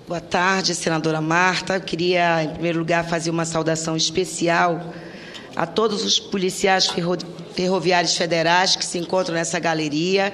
Boa tarde, senadora Marta. Eu queria, em primeiro lugar, fazer uma saudação especial a todos os policiais ferroviários federais que se encontram nessa galeria.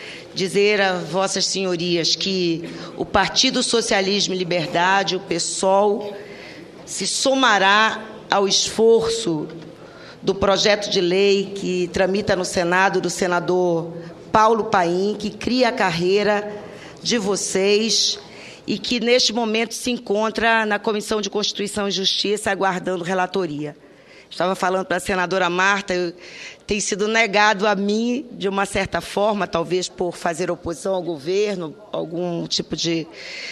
Dizer a vossas senhorias que o Partido Socialismo e Liberdade, o PSOL, se somará ao esforço do projeto de lei que tramita no Senado do senador Paulo Paim, que cria a carreira de vocês e que, neste momento, se encontra na Comissão de Constituição e Justiça, aguardando relatoria. Estava falando para a senadora Marta, tem sido negado a mim, de uma certa forma, talvez por fazer oposição ao governo, algum tipo de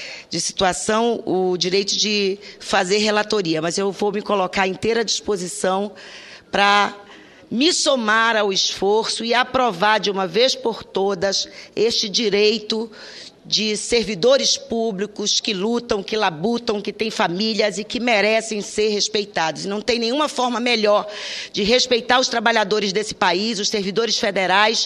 situação, o direito de fazer relatoria, mas eu vou me colocar à inteira disposição para me somar ao esforço e aprovar de uma vez por todas este direito de servidores públicos que lutam, que labutam, que têm famílias e que merecem ser respeitados. Não tem nenhuma forma melhor de respeitar os trabalhadores desse país, os servidores federais,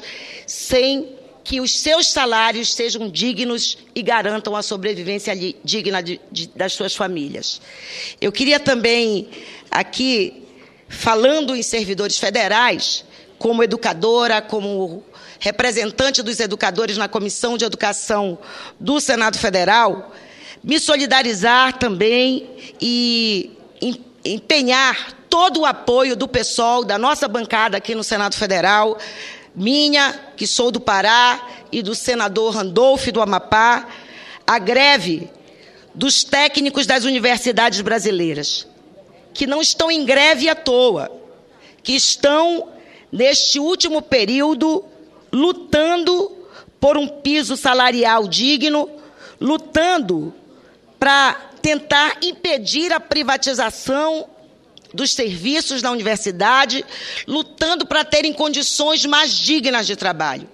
sem que os seus salários sejam dignos e garantam a sobrevivência digna das suas famílias. Eu queria também, aqui, falando em servidores federais, como educadora, como representante dos educadores na Comissão de Educação do Senado Federal, me solidarizar também e empenhar todo o apoio do PSOL, da nossa bancada aqui no Senado Federal, minha, que sou do Pará, e do senador Randolph do Amapá, a greve dos técnicos das universidades brasileiras, que não estão em greve à toa, que estão, neste último período, lutando por um piso salarial digno, lutando para tentar impedir a privatização dos serviços na universidade, lutando para terem condições mais dignas de trabalho.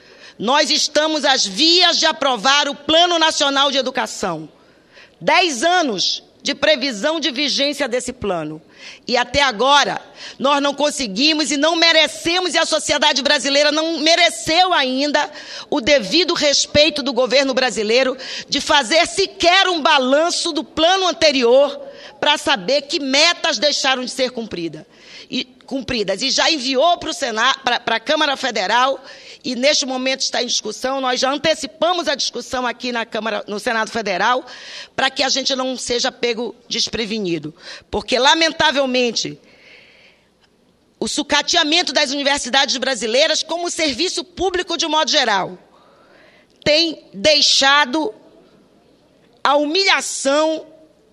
Nós estamos às vias de aprovar o Plano Nacional de Educação. 10 anos de previsão de vigência desse plano. E até agora, nós não conseguimos e não merecemos, e a sociedade brasileira não mereceu ainda o devido respeito do governo brasileiro de fazer sequer um balanço do plano anterior para saber que metas deixaram de ser cumpridas. E já enviou para o Senado, para a Câmara Federal, e neste momento está em discussão. Nós já antecipamos a discussão aqui na Câmara, no Senado Federal, para que a gente não seja pego desprevenido. Porque, lamentavelmente, o sucateamento das universidades brasileiras, como serviço público de modo geral, tem deixado a humilhação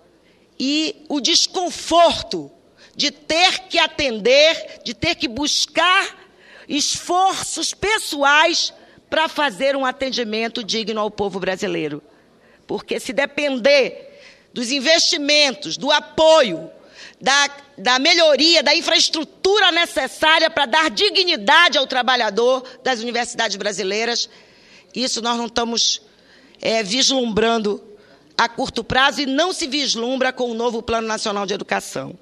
e o desconforto de ter que atender, de ter que buscar esforços pessoais para fazer um atendimento digno ao povo brasileiro. Porque se depender dos investimentos, do apoio, da melhoria, da infraestrutura necessária para dar dignidade ao trabalhador das universidades brasileiras, isso nós não estamos vislumbrando a curto prazo e não se vislumbra com o novo Plano Nacional de Educação.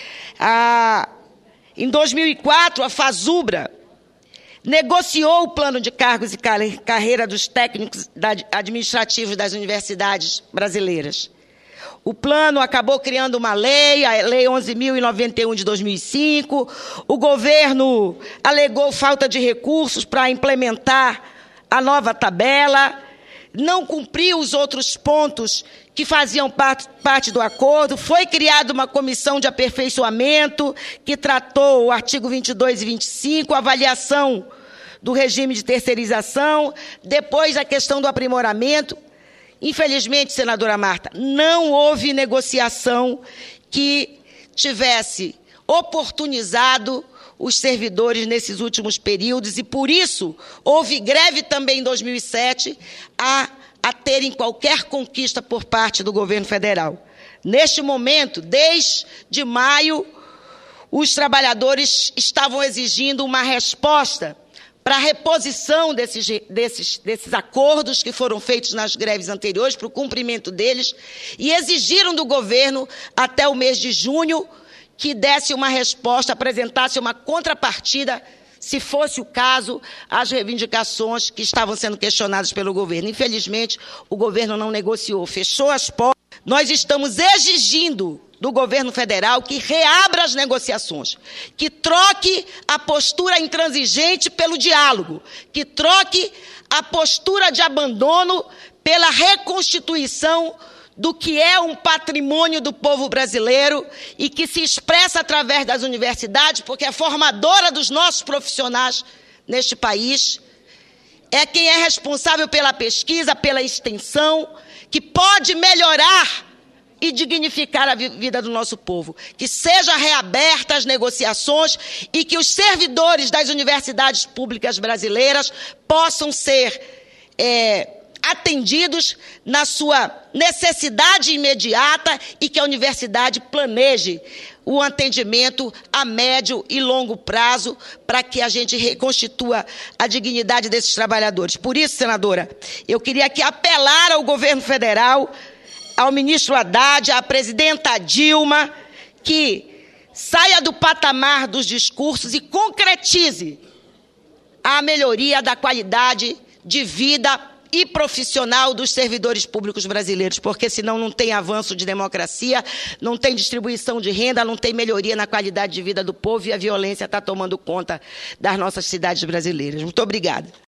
Em 2004, a FASUBRA negociou o plano de cargos e carreira dos técnicos administrativos das universidades brasileiras. O plano acabou criando uma lei, a Lei 11.091 de 2005. O governo alegou falta de recursos para implementar a nova tabela, não cumpriu os outros pontos que faziam parte do acordo. Foi criada uma comissão de aperfeiçoamento que tratou o artigo 22 e 25, a avaliação do regime de terceirização, depois a questão do aprimoramento. Infelizmente, senadora Marta, não houve negociação que tivesse oportunizado os servidores nesses últimos períodos e, por isso, houve greve também em 2007 a terem qualquer conquista por parte do governo federal. Neste momento, desde maio, os trabalhadores estavam exigindo uma resposta para a reposição desses acordos que foram feitos nas greves anteriores, para o cumprimento deles, e exigiram do governo, até o mês de junho, que desse uma resposta, apresentasse uma contrapartida, se fosse o caso, às reivindicações que estavam sendo questionadas pelo governo. Infelizmente, o governo não negociou, fechou as portas nós estamos exigindo do governo federal que reabra as negociações, que troque a postura intransigente pelo diálogo, que troque a postura de abandono pela reconstituição do que é um patrimônio do povo brasileiro e que se expressa através das universidades, porque é formadora dos nossos profissionais neste país, é quem é responsável pela pesquisa, pela extensão, que pode melhorar e dignificar a vida do nosso povo. Que seja reaberta as negociações e que os servidores das universidades públicas brasileiras possam ser atendidos na sua necessidade imediata e que a universidade planeje o atendimento a médio e longo prazo para que a gente reconstitua a dignidade desses trabalhadores. Por isso, senadora, eu queria aqui apelar ao governo federal, ao ministro Haddad, à presidenta Dilma, que saia do patamar dos discursos e concretize a melhoria da qualidade de vida e profissional dos servidores públicos brasileiros, porque senão não tem avanço de democracia, não tem distribuição de renda, não tem melhoria na qualidade de vida do povo e a violência está tomando conta das nossas cidades brasileiras. Muito obrigada.